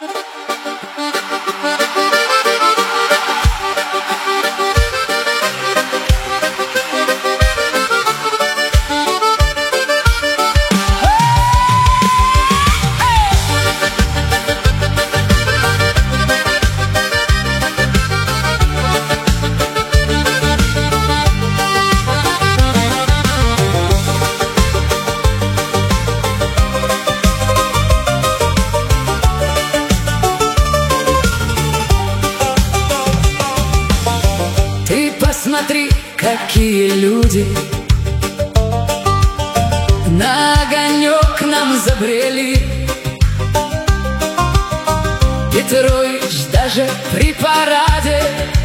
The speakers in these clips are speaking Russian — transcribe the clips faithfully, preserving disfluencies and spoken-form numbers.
Посмотри, какие люди на огонек нам забрели. Петрович даже при параде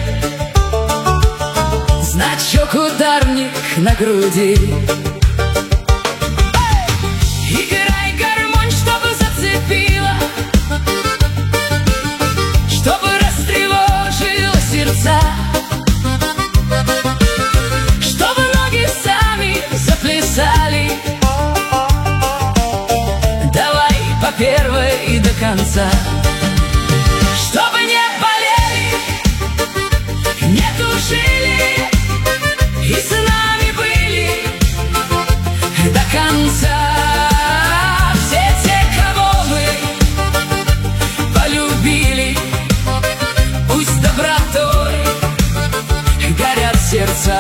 значок ударник на груди. Играй гармонь, чтобы зацепила, чтобы растревожила сердца, давай по первой и до конца. Чтобы не болели, не тужили и с нами были до конца. Все те, кого мы полюбили, пусть добротой горят сердца.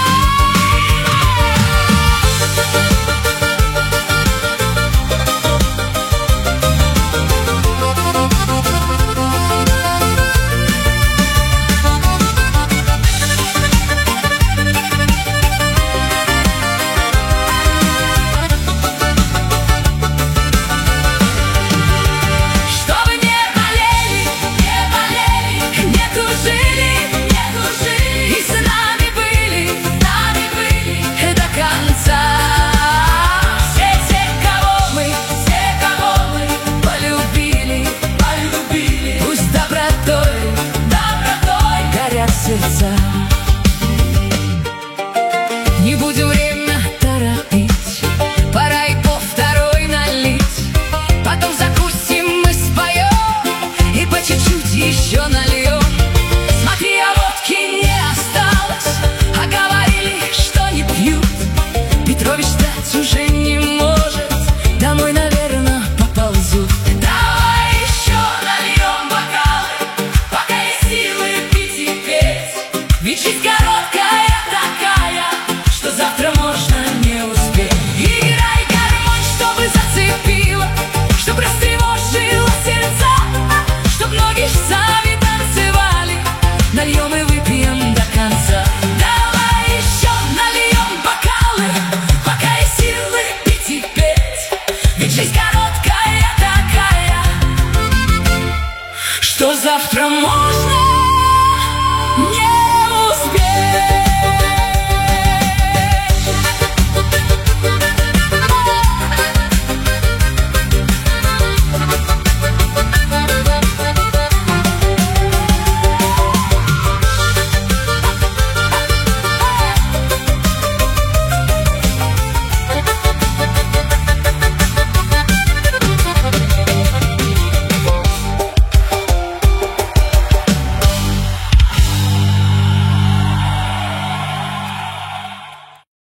Не будем время торопить, пора и по второй налить. Потом закусим, мы споем и по чуть-чуть еще нальем. Смотри, а водки не осталось, а говорили, что не пьют. Петрович ждать уже не может, домой, наверное, поползут. Давай еще нальем бокалы, пока есть силы пить и петь. Ведь жизнь короткая такая, что завтра можно не успеть. Играй гармонь, чтобы зацепила, чтоб растревожила сердца, чтоб ноги сами танцевали. Нальем и выпьем до конца. Давай еще нальем бокалы, пока есть силы пить и петь. Ведь жизнь короткая такая, что завтра можно